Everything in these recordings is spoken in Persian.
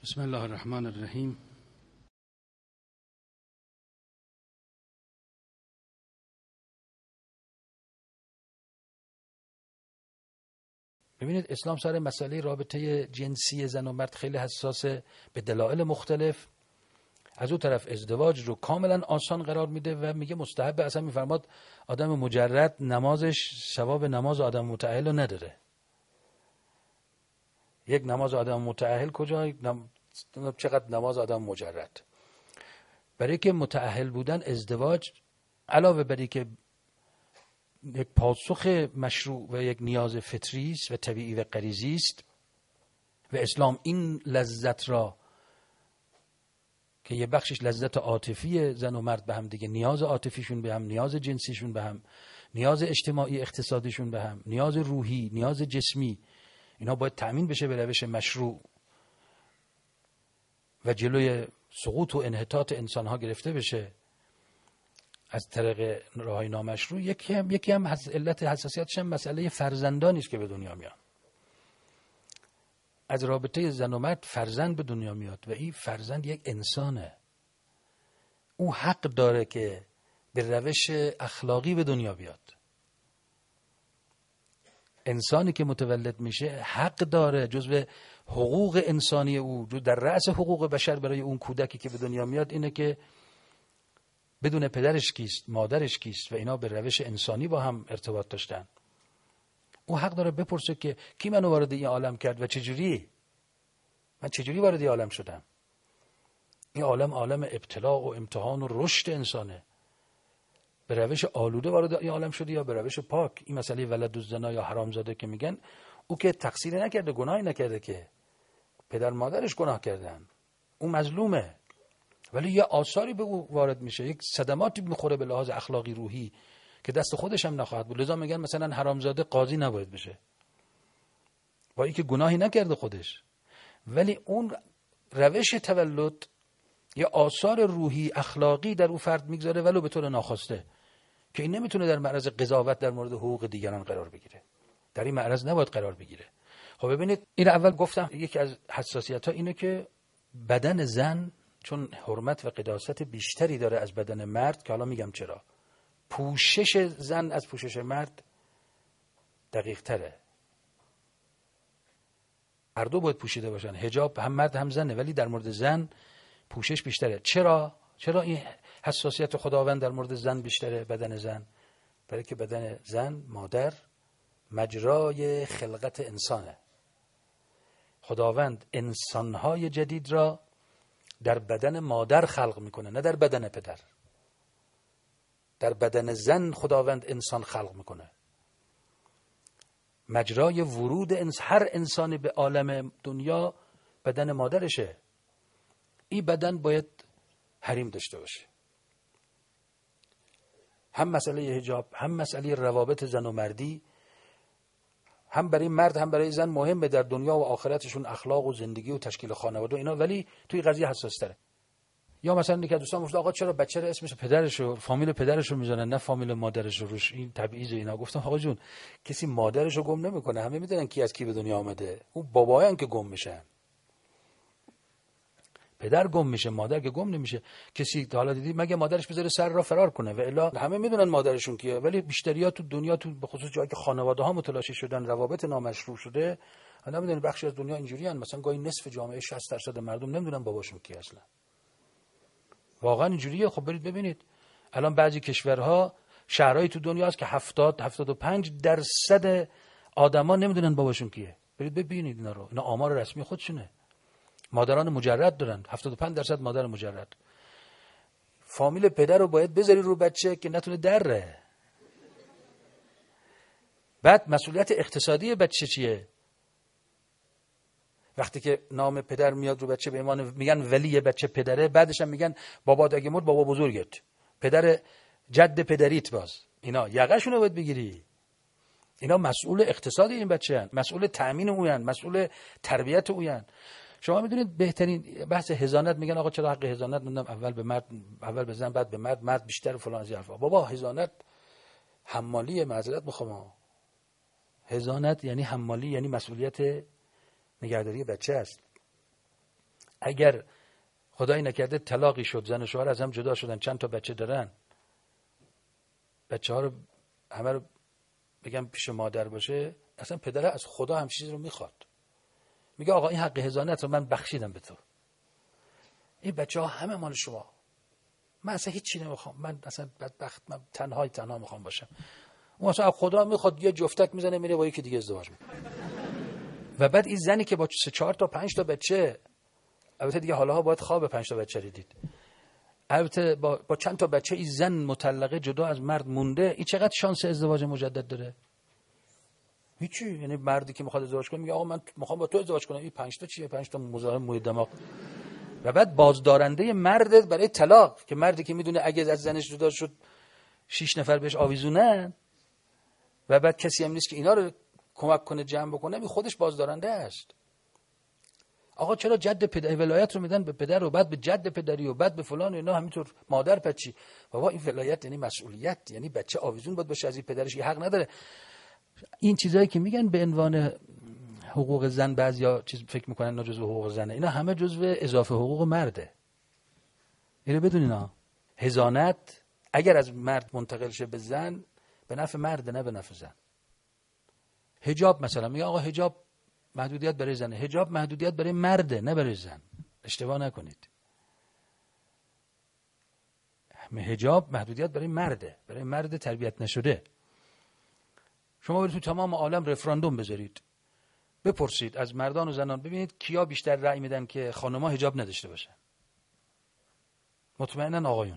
بسم الله الرحمن الرحیم. ببینید اسلام سر مسئله رابطه جنسی زن و مرد خیلی حساسه به دلایل مختلف. از اون طرف ازدواج رو کاملا آسان قرار میده و میگه مستحب. اصلا میفرماد آدم مجرد نمازش ثواب نماز آدم متأهل رو نداره. یک نماز آدم متأهل کجا؟ چقدر نماز آدم مجرد. برای که متأهل بودن ازدواج علاوه بر که یک پاسخ مشروع و یک نیاز فطری است و طبیعی و غریزی است و اسلام این لذت را که یه بخشش لذت عاطفی زن و مرد به هم دیگه، نیاز عاطفیشون به هم، نیاز جنسیشون به هم، نیاز اجتماعی اقتصادیشون به هم، نیاز روحی، نیاز جسمی، اینا باید تأمین بشه به روش مشروع و جلوی سقوط و انحطاط انسان‌ها گرفته بشه از طریق راه‌های نامشروع. یکی هم علت حساسیتش هم مسئله فرزندانی است که به دنیا میان. از رابطه زن و مرد فرزند به دنیا میاد و این فرزند یک انسانه. او حق داره که به روش اخلاقی به دنیا بیاد. انسانی که متولد میشه حق داره، جزو حقوق انسانی او، در رأس حقوق بشر برای اون کودکی که به دنیا میاد اینه که بدون پدرش کیست، مادرش کیست و اینا به روش انسانی با هم ارتباط داشتن. او حق داره بپرسه که کی منو وارد این عالم کرد و چجوری؟ من چجوری وارد این عالم شدم؟ این عالم ابتلا و امتحان و رشد انسانه. به روش آلوده وارد این عالم شدی یا به روش پاک؟ این مسئله ولد الزنا یا حرامزاده که میگن، او که تقصیری نکرده، گناهی نکرده، که پدر مادرش گناه کردن، او مظلومه، ولی یه آثاری به او وارد میشه، یک صدماتی میخوره به لحاظ اخلاقی روحی که دست خودش هم نخواهد بود. لذا میگن مثلا حرامزاده قاضی نباید بشه، با اینکه گناهی نکرده خودش، ولی اون روش تولد یه آثار روحی اخلاقی در او فرد میگذاره ولو به طور ناخواسته، که این نمیتونه در معرض قضاوت در مورد حقوق دیگران قرار بگیره. در این معرض نباید قرار بگیره. خب ببینید، این اول گفتم یکی از حساسیت‌ها اینه که بدن زن چون حرمت و قداست بیشتری داره از بدن مرد، که حالا میگم چرا. پوشش زن از پوشش مرد دقیق تره. هر دو باید پوشیده باشن، حجاب هم مرد هم زنه، ولی در مورد زن پوشش بیشتره. چرا این حساسیت خداوند در مورد زن بیشتره، بدن زن؟ برای که بدن زن، مادر، مجرای خلقت انسانه. خداوند انسانهای جدید را در بدن مادر خلق میکنه، نه در بدن پدر. در بدن زن خداوند انسان خلق میکنه. مجرای ورود هر انسانی به عالم دنیا بدن مادرشه. این بدن باید حریم داشته باشه. هم مسئله حجاب، هم مسئله روابط زن و مردی، هم برای مرد هم برای زن مهمه در دنیا و آخرتشون، اخلاق و زندگی و تشکیل خانواده و اینا، ولی توی قضیه حساس تره. یا مثلا اینکه دوستان گفتن آقا چرا بچه رو اسمش پدرش و فامیل پدرش رو میذارن نه فامیل مادرش رو روش، این تبعیض اینا. گفتم آقا جون، کسی مادرش رو گم نمیکنه، همه میدونن کی از کی به دنیا آمده. اون باباهن که گم میشن. پدر گم میشه، مادر که گم نمیشه. کسی تا حالا دیدی مگه مادرش بذاره سر را فرار کنه؟ و الا همه میدونن مادرشون کیه، ولی بیشتریا تو دنیا، تو به خصوص جایی که خانواده ها متلاشی شدن، روابط نامشروع شده، حالا میدونن بخشی از دنیا اینجوریان. مثلا گاهی نصف جامعه 60% مردم نمیدونن باباشون کی اصلا. واقعا اینجوریه. خب برید ببینید الان بعضی کشورها، شهرهای تو دنیا هست که 70-75% آدما نمیدونن باباشون کیه. برید ببینید اینا رو. اینا آمار رسمی خودشونه. مادران مجرد دارن، 75% مادر مجرد. فامیل پدر رو باید بذاری رو بچه که نتونه دره. بعد مسئولیت اقتصادی بچه چیه؟ وقتی که نام پدر میاد رو بچه، به ایمان میگن ولی بچه پدره، بعدش هم میگن بابا اگه مرد بابا بزرگت، پدر جد پدریت، باز اینا یقه‌شون رو باید بگیری. اینا مسئول اقتصاد این بچه هن، مسئول تأمین اوین، مسئول تربیت اوین. شما میدونید بهترین بحث حضانت، میگن آقا چرا حق حضانت ندادم، اول به مرد، اول به زن، بعد به مرد، مرد بیشتر فلان از این حرفا. بابا حضانت حمالی، معذرت میخوام، حضانت یعنی حمالی، یعنی مسئولیت نگهداری بچه است. اگر خدای نکرده طلاقی شد، زن و شوهر از هم جدا شدن، چند تا بچه دارن، بچه ها رو همه رو بگم پیش مادر باشه، اصلا پدر از خدا همچین چیزی رو میخواد. میگه آقا این حق حضانت رو من بخشیدم به تو، این بچه ها همه مال شما، من اصلا هیچی نمیخوام، من اصلا بدبخت، من تنها میخوام باشم. اون اصلا خدا میخواد یه جفتک میزنه میره با یکی دیگه ازدواج میکنه. و بعد این زنی که با 4 تا 5 تا بچه، البته دیگه حالاها باید خواب 5 تا بچه رو دید، البته با چند تا بچه این زن مطلقه جدا از مرد مونده، این چقدر شانس ازدواج مجدد داره؟ هیچی. یعنی مردی که میخواد ازدواج کنه میگه آقا من میخوام با تو ازدواج کنم، این 5 تا چیه؟ 5 تا مزاحم موی دماغ. و بعد بازدارنده مرد برای طلاق، که مردی که میدونه اگه از زنش جدا شد 6 نفر بهش آویزونن و بعد کسی هم نیست که اینا رو کمک کنه جمع بکنه، این خودش بازدارنده است. آقا چرا جد پدر ولایت رو میدن به پدر و بعد به جد پدری و بعد به فلان، اینا همینطور مادر پچی؟ بابا این ولایت یعنی مسئولیت، یعنی بچه آویزون باید باشه از این پدرش، یه حق نداره. این چیزایی که میگن به عنوان حقوق زن، بعضیا چیز فکر میکنن اینا جزء حقوق زنه، اینا همه جزء اضافه حقوق مرده. اینو بدونینا. حضانت اگر از مرد منتقل شه به زن، به نفع مرد نه به نفع زن. حجاب مثلا میگه آقا حجاب محدودیت برای زنه، حجاب محدودیت برای مرده نه برای زن. اشتباه نکنید. حجاب محدودیت برای مرده، برای مرد تربیت نشده. شما برید تو تمام عالم رفراندوم بذارید، بپرسید از مردان و زنان، ببینید کیا بیشتر رأی میدن که خانم‌ها حجاب نداشته باشن. مطمئناً آقایون.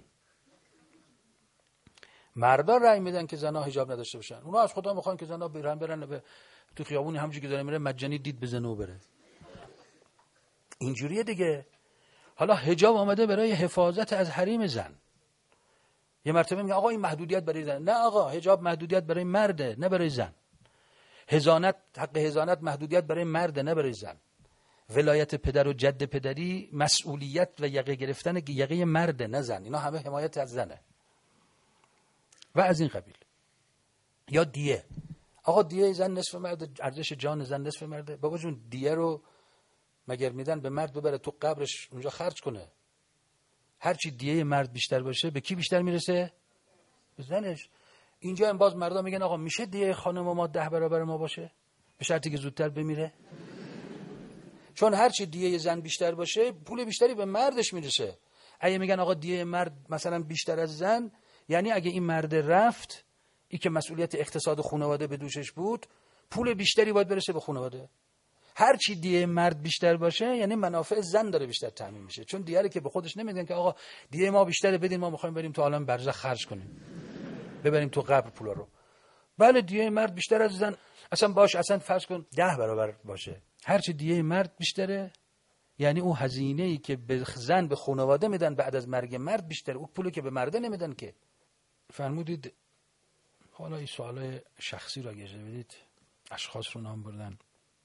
مردان رأی میدن که زنها حجاب نداشته باشن. اونا از خدا میخوان که زنها برن تو خیابونی همونجوری که داره میره مجانی دید بزنه و بره. اینجوریه دیگه. حالا حجاب آمده برای حفاظت از حریم زن. یه مرتبه میگه آقا این محدودیت برای زن. نه آقا، حجاب محدودیت برای مرده نه برای زن. حضانت، حق حضانت محدودیت برای مرده نه برای زن. ولایت پدر و جد پدری مسئولیت و یقه گرفتن یقه مرده نه زن. اینا همه حمایت از زنه. و از این قبیل. یا دیه. آقا دیه زن نصف مرد، ارزش جان زن نصف مرده. بابا جون دیه رو مگر میدن به مرد ببره تو قبرش اونجا خرج کنه؟ هرچی دیه مرد بیشتر باشه به کی بیشتر میرسه؟ به زنش. اینجا هم باز مردا میگن آقا میشه دیه خانم ما 10 برابر ما باشه؟ به شرطی که زودتر بمیره. چون هرچی دیه زن بیشتر باشه پول بیشتری به مردش میرسه. اگه میگن آقا دیه مرد مثلا بیشتر از زن، یعنی اگه این مرد رفت، این که مسئولیت اقتصاد خانواده به دوشش بود، پول بیشتری باید برسه به خانواده. هر چی دیه مرد بیشتر باشه یعنی منافع زن داره بیشتر تامین میشه، چون دیه رو که به خودش نمیدن که آقا دیه ما بیشتره بدین، ما میخوایم بریم تو عالم برزخ خرج کنیم، ببریم تو قبر پولا رو. بله دیه مرد بیشتر از زن، اصلا باش، اصلا فرض کن 10 برابر باشه، هر چی دیه مرد بیشتره یعنی اون هزینه‌ای که به زن به خانواده میدن بعد از مرگ مرد بیشتره، اون پولی که به مرده نمیدن که. فرمودید حالا این سوالای شخصی را اجازه بدید، اشخاص رو نام بردن.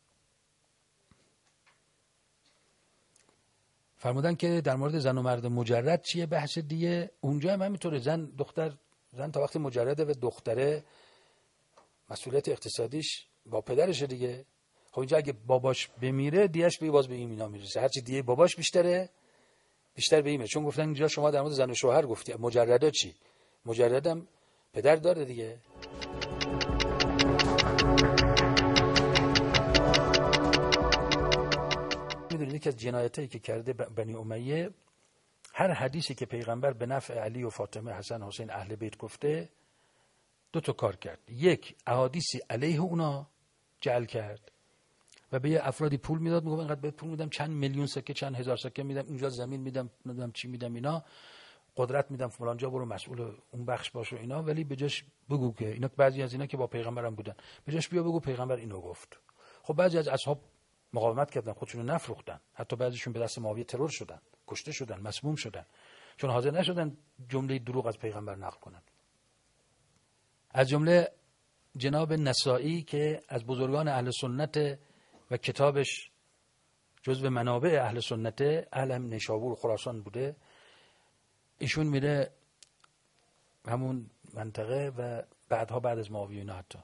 فرمودن که در مورد زن و مرد مجرد چیه بحث دیگه. اونجا هم همینطوره، زن تا وقتی مجرده و دختره مسئولیت اقتصادیش با پدرشه دیگه. خب اینجا اگه باباش بمیره دیهش به باز به این مینا میرسه، هرچی دیه باباش بیشتره بیشتر به اینه. چون گفتن اینجا شما در مورد زن و شوهر گفتی، مجردا چی؟ مجردم پدر داره دیگه. میدونید که از جنایتایی که کرده بنی امیه، هر حدیثی که پیغمبر به نفع علی و فاطمه، حسن، حسین، اهل بیت گفته، 2 تا کار کرد. یک، احادیثی علیه اونا جعل کرد و به یه افرادی پول میداد، میگفت اینقدر بهت پول میدم، چند میلیون سکه، چند هزار سکه میدم، اینجا زمین میدم، نمیدونم چی میدم، اینا قدرت میدم، فلان جا برو مسئول اون بخش باش و اینا، ولی به جاش بگو که اینا، بعضی از اینا که با پیغمبرم بودن، به جاش بیا بگو پیغمبر اینو گفت. خب بعضی از اصحاب مقاومت کردن، خودشونو نفروختن، حتی بعضیشون به دست معاویه ترور شدن، کشته شدن، مسموم شدن، چون حاضر نشدن جمله دروغ از پیغمبر نقل کنن. از جمله جناب نسائی که از بزرگان اهل سنت و کتابش جزو منابع اهل سنت، اهل نیشابور خراسان بوده، ایشون میره همون منطقه و بعدها بعد از معاویه اینا، حتی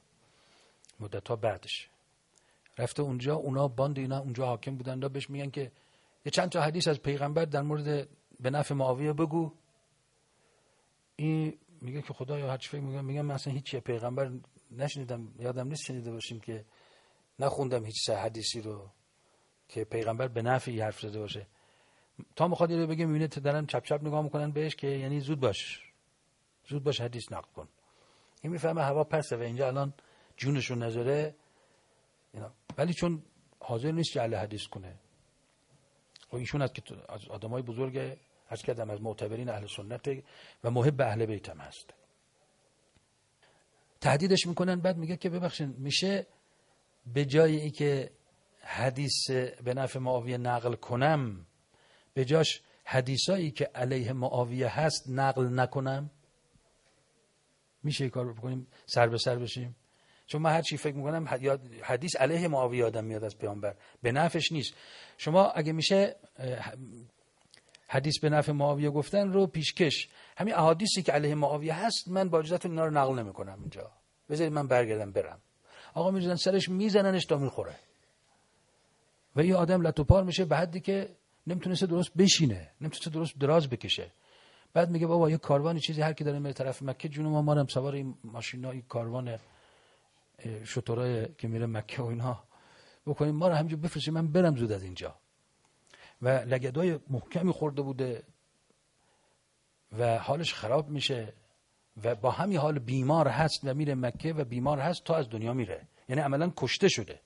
مدت‌ها بعدش رفته اونجا، اونا باند اینا اونجا حاکم بودن، بهش میگن که یه چند تا حدیث از پیغمبر در مورد به نفع معاویه بگو. این میگه که خدایا هر چی فکر میگم من اصلا هیچ پیغمبر نشنیدم، یادم نیست شنیده باشیم که نخوندم هیچ حدیثی رو که پیغمبر به نفعی حرف زده باشه. تا میخواد اینو بگه میبینه دارن چپ چپ نگاه میکنن بهش که یعنی زود باش حدیث نقل کن. این میفهمه هوا پسه و اینجا الان جونشون نذاره اینا، ولی چون حاضر نیست جعل حدیث کنه. و ایشون از آدمای بزرگ از کردم از معتبرین اهل سنت و محب اهل بیت هم هست. تهدیدش میکنن، بعد میگه که ببخشید میشه به جای ای که حدیث به نفع معاویه نقل کنم به جاش حدیثایی که علیه معاویه هست نقل نکنم؟ میشه این کار رو بکنیم سر به سر بشیم؟ چون من هر چی فکر میکنم حدیث علیه معاویه آدم میاد از پیامبر، به نفعش نیست. شما اگه میشه حدیث به نفع معاویه گفتن رو پیشکش، همین احادیثی که علیه معاویه هست من با اجازهتون اینا رو نقل نمیکنم اینجا، بذارید من برگردم برم. آقا میریزن سرش میزننش تا میخوره و این آدم لطوپار میشه به حدی که نمیتونسته درست بشینه، نمیتونسته درست دراز بکشه. بعد میگه بابا یه کاروانی چیزی هر کی داره میره طرف مکه جون ما هم سوار این ماشینا این کاروان شترای که میره مکه و اینا بکنیم، ما رو همینجا بفرستید من برم زود از اینجا. و لگدای محکمی خورده بوده و حالش خراب میشه و با همین حال بیمار هست و میره مکه و بیمار هست تا از دنیا میره، یعنی عملا کشته شده.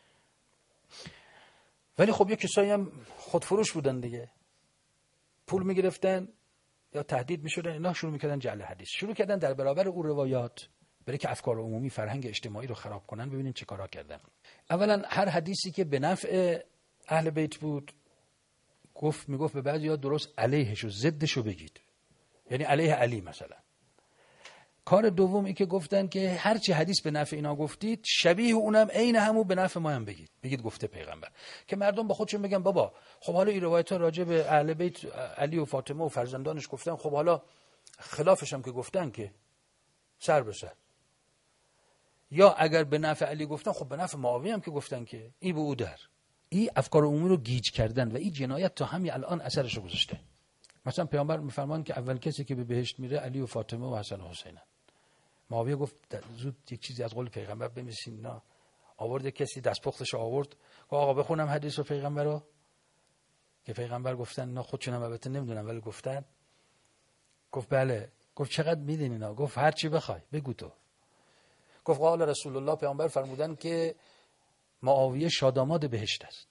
ولی خب یه کسایی هم خودفروش بودن دیگه، پول میگرفتن یا تهدید میشدن، اینا شروع میکردن جعل حدیث، شروع کردن در برابر اون روایات برای که افکار عمومی فرهنگ اجتماعی رو خراب کنن. ببینین چه کارا کردن. اولا هر حدیثی که به نفع اهل بیت بود میگفت به بعضیا درست علیهشو ضدشو بگید، یعنی علیه علی مثلا. کار دوم این که گفتن که هر چی حدیث به نفع اینا گفتید شبیه اونم عین همو به نفع ما هم بگید گفته پیغمبر، که مردم با خودشون بگن بابا خب حالا این روایت‌ها راجع به اهل بیت علی و فاطمه و فرزندانش گفتن، خب حالا خلافش هم که گفتن که سر به سر، یا اگر به نفع علی گفتن خب به نفع معاویه هم که گفتن که این به او در. این افکار عمومی رو گیج کردن و این جنایت تا همین الان اثرش رو گذاشته. مثلا پیامبر میفرمان که اول کسی که به بهشت میره علی و فاطمه و حسن و حسینن. معاویه گفت زود یک چیزی از قول پیغمبر بمیسین. نه، آورد کسی دستپختش آورد گفت آقا بخونم حدیث و پیغمبر رو، که پیغمبر گفتن نه خودشون هم البته نمیدونم ولی گفتن. گفت بله. گفت چقدر میدین اینا؟ گفت هر چی بخوای بگو تو. گفت قال رسول الله، پیامبر فرمودن که معاویه شاداماد بهشت است.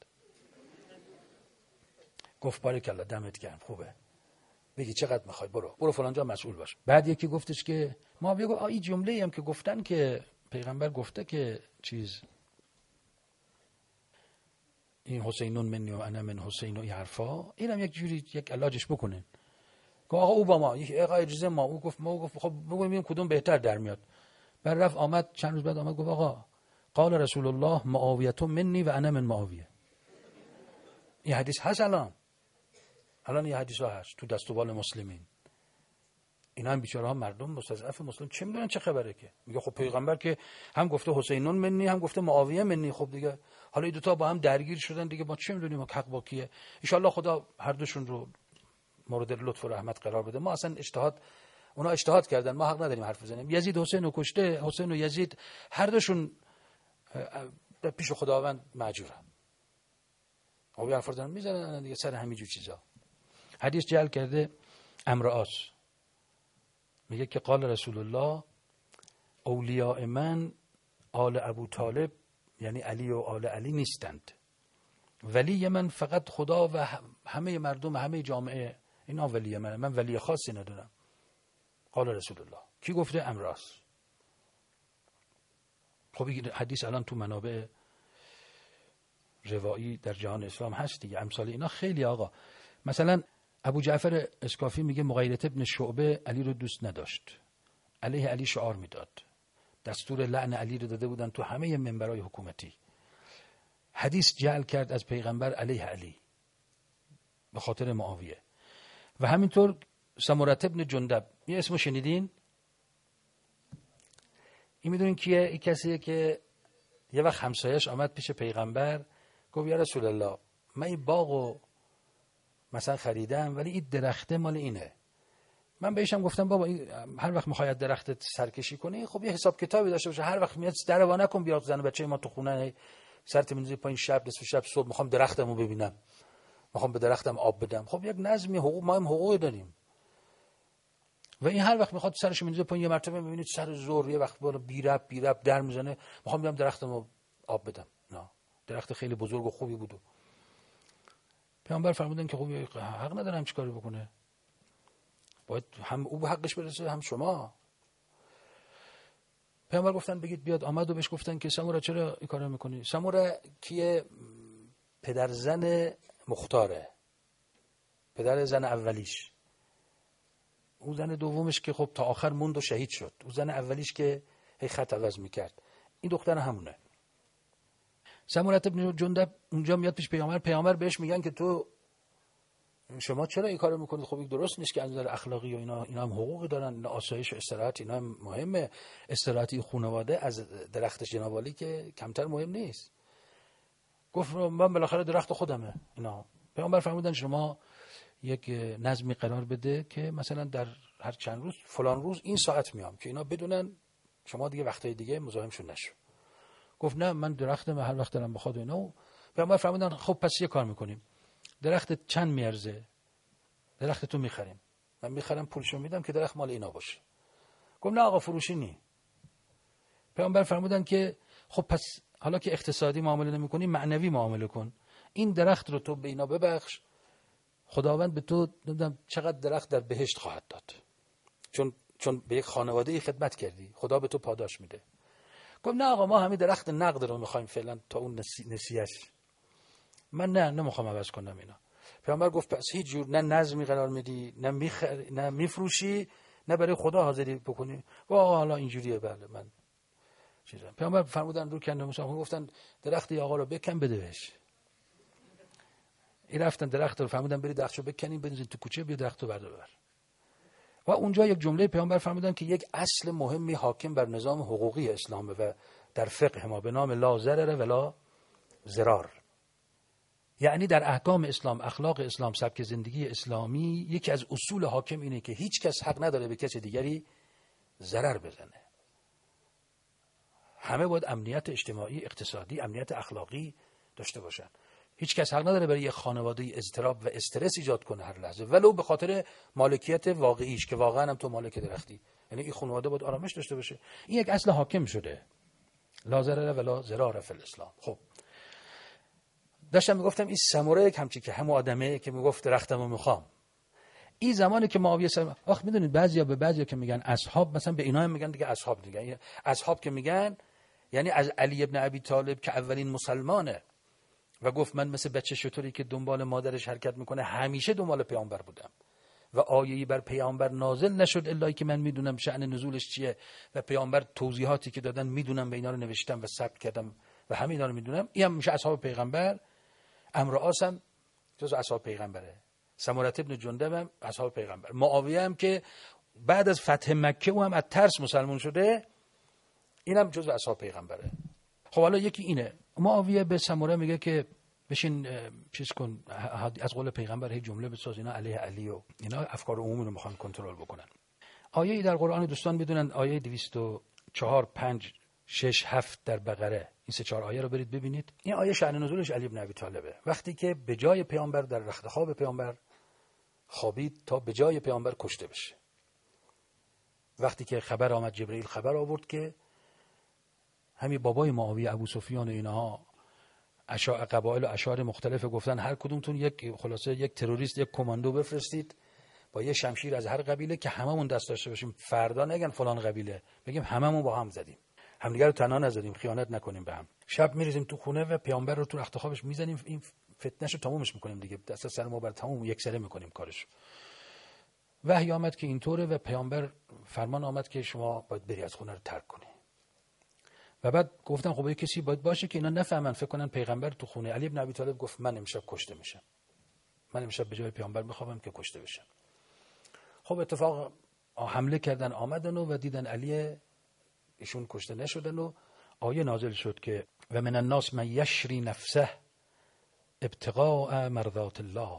گفت بارک الله دمت گرم خوبه، بگی چقدر میخوای برو فلان جا مسئول باش. بعد یکی گفتش که معاویه گفت این جمله‌ای هم که گفتن که پیغمبر گفته که چیز این حسینون منی و انا من حسین و این حرفا، اینم یک جوری یک علاجش بکنن. گفت آقا او با ما یک اجازه ما. او گفت خب ببینیم کدوم بهتر در میاد. بعد رفت آمد چند روز بعد آمد گفت آقا قال رسول الله معاویه منی و انا من معاویه. این حدیث هست الان این حدیث ها هست تو دست و بال مسلمین. اینا هم بیچاره ها مردم مستضعف مسلم چه میدونن چه خبره که میگه خب پیغمبر که هم گفته حسینون منی هم گفته معاویه منی. خب دیگه حالا این دو تا با هم درگیر شدن دیگه، ما چه میدونیم حق با کیه؟ ان شاء الله خدا هر دوشون رو مورد لطف و رحمت قرار بده. ما اصلا اونا اجتهاد کردن، ما حق نداریم حرف بزنیم. یزید حسین رو کشته، حسین و یزید هر دوشون پیش خداوند معجورن. او حرف دارن میزنن دیگه سر همین جور چیزا. حدیث جعل کرده امرآس، میگه که قال رسول الله اولیاء من آل ابو طالب، یعنی علی و آل علی نیستند، ولی من فقط خدا و همه مردم همه جامعه، اینا ولی من ولی خاصی ندارم. قال رسول الله. کی گفته؟ امرآس. خب این حدیث الان تو منابع روایی در جهان اسلام هست دیگه. امثال اینا خیلی. آقا مثلا ابو جعفر اسکافی میگه مغیرة ابن شعبه علی رو دوست نداشت، علیه علی شعار میداد، دستور لعن علی رو داده بودن تو همه منبرهای حکومتی. حدیث جعل کرد از پیغمبر علیه علی به خاطر معاویه. و همینطور سمرة ابن جندب، یه اسمو شنیدین؟ این میدونین کیه؟ این کسیه که یه وقت همسایش آمد پیش پیغمبر گفت یا رسول الله من این باغو مثلا خریدم ولی این درخته مال اینه. من بهشم گفتم بابا هر وقت میخواد درخت سرکشی کنی خب یه حساب کتابی داشته باشه، هر وقت میاد در وا نکن بیاد زن و بچه ما تو خونه سرت میندازی پایین، شب نصف شب صبح میخوام درختمو ببینم، میخوام به درختم آب بدم. خب یک نظمی، حقوق، ما هم حقوقی داریم. و این هر وقت میخواد سرش میندازه پایین، یه مرتبه میبینید سر زور یه وقت بالا بی رب در میزنه، میخوام بیام درختمو آب بدم. نه، درخت خیلی بزرگ و خوبی بود. پیامبر فرمودن که خب حق نداره هم چیکاری بکنه، باید هم او به حقش برسه هم شما. پیامبر گفتن بگید بیاد. آمد و بهش گفتن که سموره چرا این کارو میکنی؟ سموره کیه؟ پدر زن مختاره، پدر زن اولیش. اون زن دومش که خب تا آخر موند و شهید شد، اون زن اولیش که هی خط عوض میکرد، این دختر همونه. سمورة ابن جندب اونجا میاد پیش پیامبر بهش میگن که تو شما چرا این کارو میکنید؟ خب این درست نیست که از نظر اخلاقی و اینا هم حقوقی دارن، اینا آسایش و استراحت اینا هم مهمه، استراحتی خانواده از درخت جناب عالی که کمتر مهم نیست. گفت من بالاخره درخت خودمه اینا. پیامبر فرمودن شما یک نظمی قرار بده که مثلا در هر چند روز فلان روز این ساعت میام که اینا بدونن، شما دیگه وقتای دیگه مزاحمشون نشو. گفت نه من درختم هر وقت دارم بخواد و اینا. پیامبر فرمودن خب پس یه کار میکنیم، درخت چند میارزه؟ درخت تو میخریم، من میخرم پولشو میدم که درخت مال اینا باشه. گفت نه آقا فروشی نی. پیامبر فرمودن که خب پس حالا که اقتصادی معامله نمیکنی معنوی معامله کن، این درخت رو تو به اینا ببخش، خداوند به تو نمیدونم چقدر درخت در بهشت خواهد داد، چون به یک خانواده خدمت کردی، خدا به تو پاداش میده. گفت نه آقا ما همین درخت نقد رو میخوایم فعلا تا اون نسیهش، من نمیخوام عوض کنم اینا. پیامبر گفت پس هیچ جور نه نظمی قرار میدی، نه میفروشی، نه برای خدا حاضری بکنی. آقا حالا اینجوریه بله من چیزام. پیامبر فرمودن رو کندم، گفتن درخت آقا رو بکن بده بهش. این رفتن درخت رو فرمودن برید درختشو بکنین بنزین تو کوچه، بیا درختو بردار. و اونجا یک جمله پیامبر فرمودن که یک اصل مهمی حاکم بر نظام حقوقی اسلام و در فقه ما به نام لا ضرر ولا ضرار. یعنی در احکام اسلام، اخلاق اسلام، سبک زندگی اسلامی یکی از اصول حاکم اینه که هیچ کس حق نداره به کس دیگری ضرر بزنه. همه باید امنیت اجتماعی، اقتصادی، امنیت اخلاقی داشته باشن. هیچ کس حق نداره برای یک خانواده اضطراب و استرس ایجاد کنه هر لحظه، ولو به خاطر مالکیت واقعیش که واقعا هم تو مالک درختی. یعنی این خانواده باید آرامش داشته باشه. این یک اصل حاکم شده، لا ضرر ولا ضرار فی الاسلام. خب داشتم میگفتم این سموره همچی که همون آدمه که میگفت درختمو میخوام، این زمانی که معاویه میدونید بعضیا به بعضیا که میگن اصحاب، مثلا به اینا هم میگن دیگه اصحاب دیگه. اصحاب که میگن یعنی از علی ابن ابی طالب که اولین مسلمانه و گفت من مثل بچه شطوری که دنبال مادرش حرکت میکنه همیشه دنبال پیامبر بودم و آیه‌ای بر پیامبر نازل نشد الا که من میدونم شأن نزولش چیه و پیامبر توضیحاتی که دادن میدونم و اینا رو نوشتم و ثبت کردم و همه اینا رو میدونم. این هم میشه اصحاب پیغمبر. عمرو عاص هم جز اصحاب پیغمبره، سمورة ابن جندب هم اصحاب پیغمبر، معاویه هم که بعد از فتح مکه او هم از ترس مسلمان شده، اینم جز اصحاب پیغمبره. خب حالا یکی اینه، معاویه به سموره میگه که بشین چیز کن، از قول پیغمبر هی جمله بساز، اینا علیه علی و اینا افکار عمومی رو میخوان کنترل بکنن. آیه‌ای در قرآن دوستان بدونن، آیه 204 5 6 7 در بقره، این 3-4 آیه رو برید ببینید. این آیه شأن نزولش علی بن ابی طالبه، وقتی که به جای پیامبر در رخت خواب پیامبر خوابید تا به جای پیامبر کشته بشه. وقتی که خبر آمد، جبرئیل خبر آورد که همین بابای معاویه ابو سفیان و اینها قبایل و اشعار مختلف گفتن هر کدومتون یک تروریست، یک کماندو بفرستید با یه شمشیر از هر قبیله که هممون دست داشته باشیم، فردا نگن فلان قبیله، بگیم هممون با هم زدیم، همدیگه رو تنها نزدیم، خیانت نکنیم به هم. شب میریزیم تو خونه و پیامبر رو تو رخت خوابش میزنیم، این فتنهشو تمومش میکنیم دیگه، دست سر ما بر تموم یک سره میکنیم کارش. وحی آمد که اینطوره و پیامبر فرمان آمد که شما باید بری از خونه رو ترک کنی. و بعد گفتن خب کسی باید باشه که اینا نفهمن، فکر کنن پیغمبر تو خونه. علی بن ابی طالب گفت من امشب کشته میشم، من امشب به جای پیامبر میخوام که کشته بشم. خب اتفاق حمله کردن، آمدن و دیدن علی ایشون کشته نشدن و آیه نازل شد که و من الناس من یشری نفسه ابتغاء مرضات الله.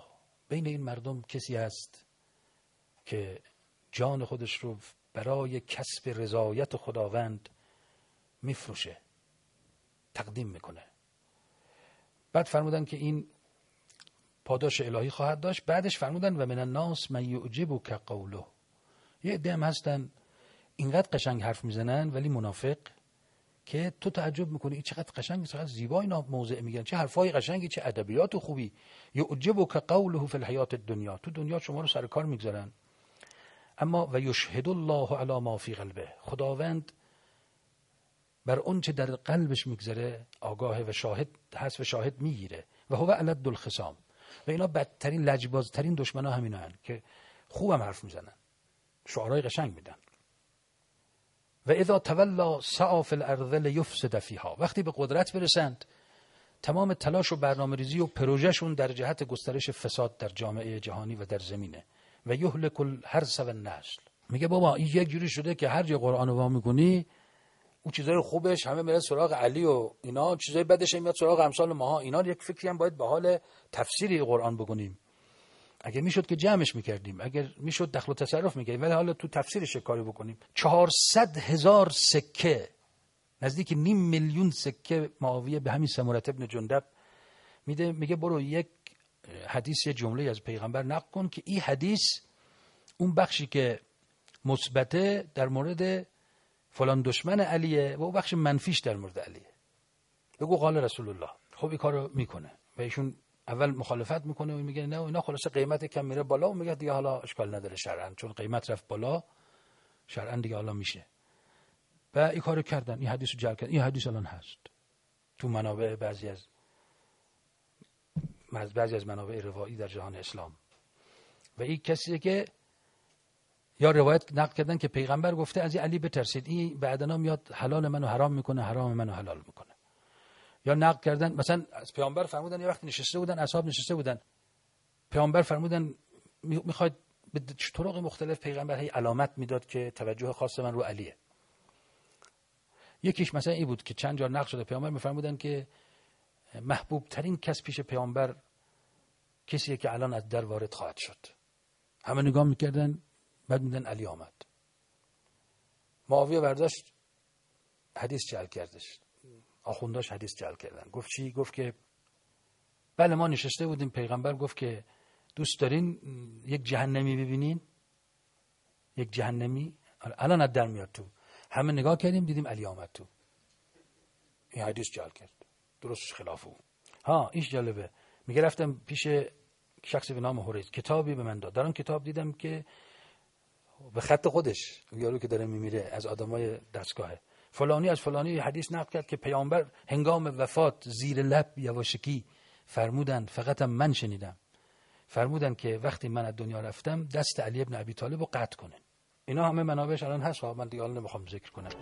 بین این مردم کسی هست که جان خودش رو برای کسب رضایت خداوند میفروشه، تقدیم میکنه. بعد فرمودن که این پاداش الهی خواهد داشت. بعدش فرمودن و من الناس من یعجبک قوله. یه عده هم هستن اینقدر قشنگ حرف میزنن ولی منافق، که تو تعجب میکنی این چقدر قشنگ، چقدر زیبا اینا موضع میگن، چه حرفای قشنگی، چه ادبیات خوبی. یعجبک قوله فی الحیات الدنیا، تو دنیا شما رو سر کار میگذارن. اما و یشهد الله علی ما فی قلبه، خداوند بر اون چه در قلبش میگذره آگاه و شاهد هست و شاهد میگیره. و هو الد الخصام. و اینا بدترین لجبازترین دشمنا همینا هن که خوبم حرف میزنن، شعارهای قشنگ میدن. و اذا تولا سعى فی الارض لیفسد فیها، وقتی به قدرت برسند تمام تلاش و برنامه‌ریزی و پروژهشون در جهت گسترش فساد در جامعه جهانی و در زمینه. و یهلک الحرث و النسل. میگه بابا این یک جوری شده که هر جا قرآن رو وا می‌کنی اون چیزای خوبش همه میره سراغ علی و اینا، چیزای بدش میاد سراغ امثال ماها. اینا یک فکری هم باید به حال تفسیری قرآن بکنیم. اگه میشد که جمعش میکردیم، اگر میشد دخل و تصرف میکردیم، ولی حالا تو تفسیرش کاری بکنیم. 400,000 سکه، نزدیک 500,000 سکه معاویه به همین سمره ابن جندب میده. میگه برو یک حدیث، یه جمله از پیغمبر نقل کن که این حدیث اون بخشی که مثبته در مورد فلان دشمن علیه و اون بخش منفیش در مورد علیه. بگو قال رسول الله. خب این کارو میکنه و ایشون اول مخالفت میکنه و میگه نه اینا خلاصه قیمت کم میره بالا و میگه دیگه حالا اشکال نداره شرعاً، چون قیمت رفت بالا شرعاً دیگه حالا میشه. و این کارو کردن، این حدیثو جعل کردن. این حدیث الان هست تو منابع بعضی از منابع روایی در جهان اسلام. و این کسیه که یا روایت نقل کردن که پیغمبر گفته از این علی بترسید، این بعدنا میاد حلال منو حرام میکنه، حرام منو حلال میکنه. یا نقل کردن مثلا از پیامبر فرمودن یه وقت نشسته بودن، اصحاب نشسته بودن، پیامبر فرمودن میخواید به طرق مختلف پیغمبر هی علامت میداد که توجه خاص من رو علیه. یکیش مثلا این بود که چند جا نقل شده پیامبر میفرمودن که محبوب ترین کس پیش پیامبر کسیه که الان از در وارد خواهد شد. همه نگاه میکردن، بعد میدن علی آمد. معاویه برداشت حدیث جعل کردش، آخونداش حدیث جعل کردن. گفت چی؟ گفت که بله ما نشسته بودیم، پیغمبر گفت که دوست دارین یک جهنمی ببینین؟ یک جهنمی الان از در میاد تو. همه نگاه کردیم دیدیم علی آمد تو. این حدیث جعل کرد، درستش خلاف اون. ایش جالبه. میگه رفتم پیش شخصی به نام حریز، کتابی به من داد. در اون کتاب دیدم که به خط خودش یارو که داره میمیره از آدمای دستگاهه، فلانی از فلانی حدیث نقل کرد که پیامبر هنگام وفات زیر لب یواشکی فرمودن، فقط هم من شنیدم، فرمودن که وقتی من از دنیا رفتم دست علی ابن ابی طالب رو قطع کنن. اینا همه منابعش الان هست، من دیگه الان نمیخوام ذکر کنم.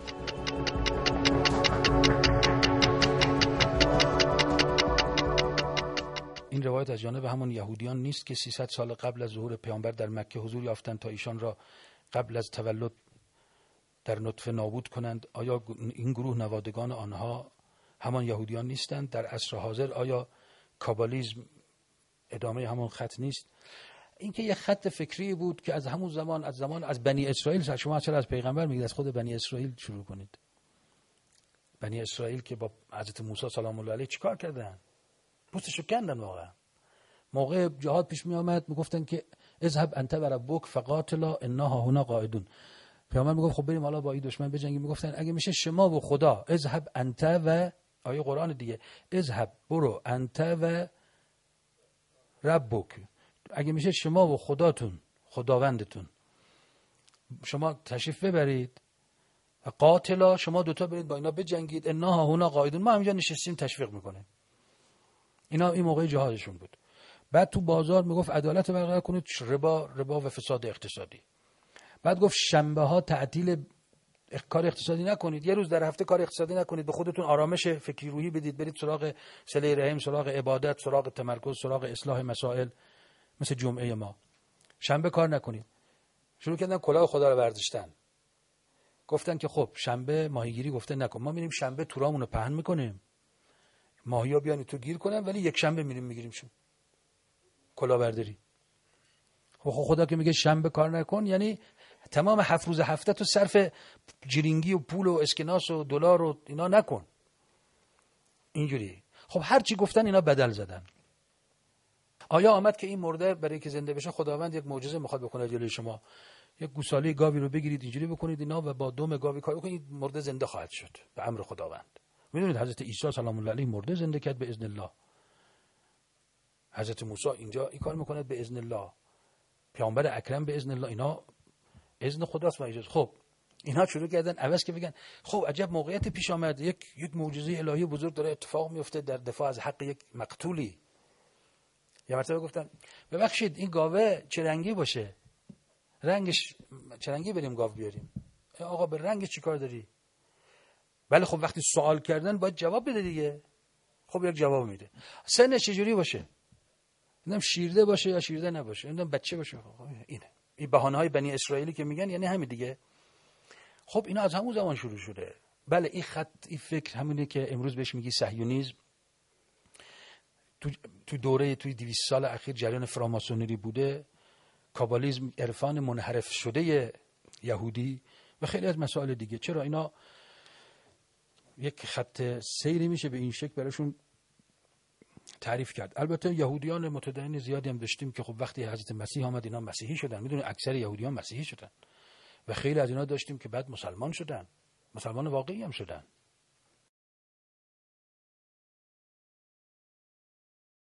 این روایت از جانب همون یهودیان نیست که 300 سال قبل از ظهور پیامبر در مکه حضور یافتند تا ایشان را قبل از تولد در نطفه نابود کنند. آیا این گروه نوادگان آنها همان یهودیان نیستند؟ در عصر حاضر آیا کابالیسم ادامه همون خط نیست؟ این که یه خط فکری بود که از همون زمان از بنی اسرائیل، شما چرا از پیغمبر میگید؟ از خود بنی اسرائیل شروع کنید. بنی اسرائیل که با حضرت موسی سلام الله علیه چیکار کردن؟ پوستشو کندن. واقعا موقع جهاد پیش می آمد میگفتن که اذهب انت و ربک فقاتلا انا هنا قاعدون. پیامبر میگفت خب بریم حالا با این دشمن بجنگیم. میگفتن اگه میشه شما و خدا، اذهب انت و آیه قرآن دیگه، اذهب برو انت و ربک، اگه میشه شما و خداتون، خداوندتون، شما تشریف ببرید و قاتلا، شما دوتا برید با اینا بجنگید، انا هنا قاعدون، ما همینجا نشستیم تشویق میکنیم. اینا این موقع جهادشون بود. بعد تو بازار میگفت عدالت برقرار کنید، ربا و فساد اقتصادی. بعد گفت شنبه ها تعطیل کار اقتصادی نکنید، یه روز در هفته کار اقتصادی نکنید، به خودتون آرامش فکری روحی بدید، برید سراغ صله رحم، سراغ عبادت، سراغ تمرکز، سراغ اصلاح مسائل، مثل جمعه ما. شنبه کار نکنید. شروع کردن کلاه خدا رو برداشتن. گفتن که خب شنبه ماهیگیری گفته نکن، ما میریم شنبه تورامون رو پهن میکنیم، ماهیا بیان تو گیر کنن، ولی یک شنبه میریم میگیریمشون. کلاهبرداری. خدا که میگه شنبه کار نکن، یعنی تمام 7 روز هفته تو صرف جرینگی و پول و اسکناس و دلار و اینا نکن. اینجوری. خب هر چی گفتن اینا بدل زدن. آیا آمد که این مرده برای که زنده بشه خداوند یک معجزه میخواد بکنه جلوی شما، یک گوساله گاوی رو بگیرید اینجوری بکنید اینا و با دم گاوی کار بکنید مرده زنده خواهد شد به امر خداوند. میدونید حضرت عیسی سلام الله علیه مرده زنده کرد به اذن الله. حضرت موسی اینجا این کار میکنه به اذن الله. پیامبر اکرم به اذن الله. اینا اذن خداست و اجازه. خب اینا شروع کردن عوض که بگن خب عجب موقعیت پیش آمد، یک معجزه الهی بزرگ داره اتفاق میفته در دفاع از حق یک مقتولی. یه مرتبه گفتن ببخشید این گاوه چه رنگی باشه؟ رنگش چه رنگی بریم گاو بیاریم؟ آقا به رنگش چیکار داری؟ ولی خب وقتی سوال کردن باید جواب بده دیگه. خب یک جواب میده. سنش چجوری باشه؟ نمیدونم شیرده باشه یا شیرده نباشه، نمیدونم بچه باشه. اینه این بهانه‌های بنی اسرائیلی که میگن یعنی همین دیگه. خب اینا از همون زمان شروع شده. بله این خط این فکر همونه که امروز بهش میگی صهیونیسم. تو دوره توی 200 سال اخیر جریان فراماسونری بوده، کابالیسم، عرفان منحرف شده یهودی و خیلی از مسائل دیگه. چرا اینا یک خط سیری میشه به این شکل براشون تعریف کرد. البته یهودیان متدین زیادی هم داشتیم که خب وقتی حضرت مسیح آمد اینا مسیحی شدن. میدونید اکثر یهودیان مسیحی شدن و خیلی از اینا داشتیم که بعد مسلمان شدن، مسلمان واقعی هم شدن.